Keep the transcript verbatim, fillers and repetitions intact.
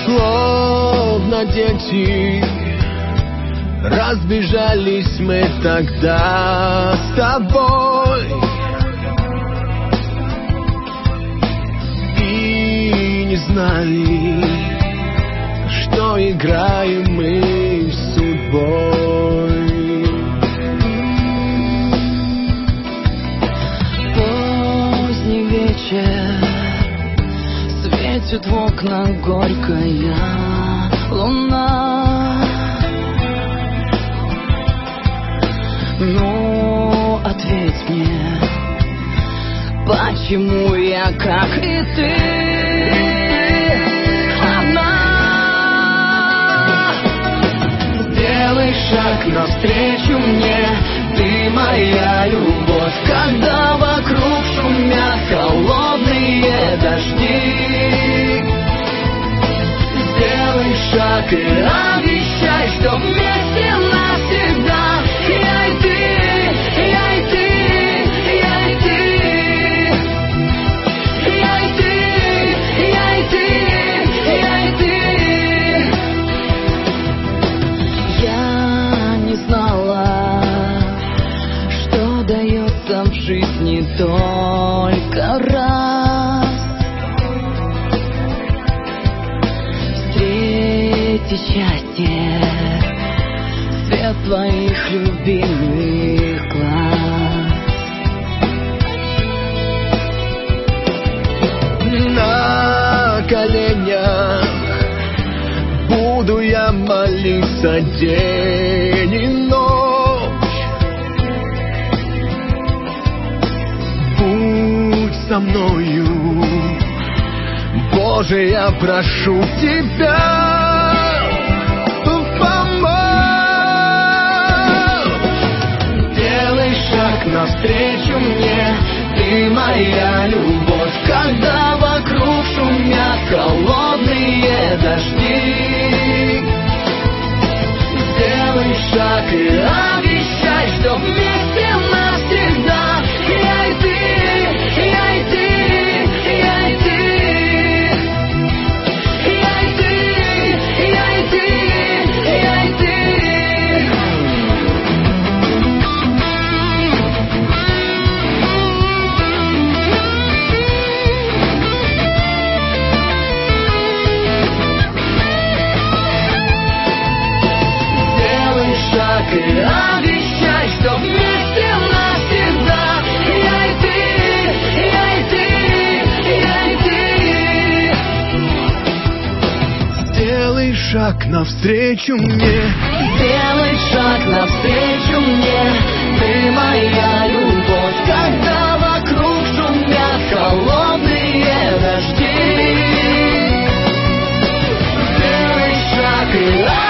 Словно дети разбежались мы тогда с тобой, и не знали, что играем мы с судьбой. Поздний вечер, светит в окна горькая луна. Ну, ответь мне, почему я, как и ты, одна? Сделай шаг навстречу мне, ты моя любовь, когда вокруг шумят холодные дожди. Сделай шаг и обещай, что вместе навсегда. Я и ты, я и ты, я и ты, я и ты, я и ты, я и ты. Я не знала, что дается в жизни только раз. Встретить счастье, свет твоих любимых глаз. На коленях буду я молиться день и ночь. Будь со мною, Боже, я прошу тебя. Навстречу мне, ты моя любовь, когда вокруг шумят холодные дожди. Сделай шаг и обещай, что вместе навсегда. Я и ты, я и ты, я и ты, я и ты, я и ты, я и ты. И обещай, что вместе навсегда. Я и ты, я и ты, я и ты. Сделай шаг навстречу мне, сделай шаг навстречу мне, ты моя любовь, когда вокруг шумят холодные дожди. Сделай шаг и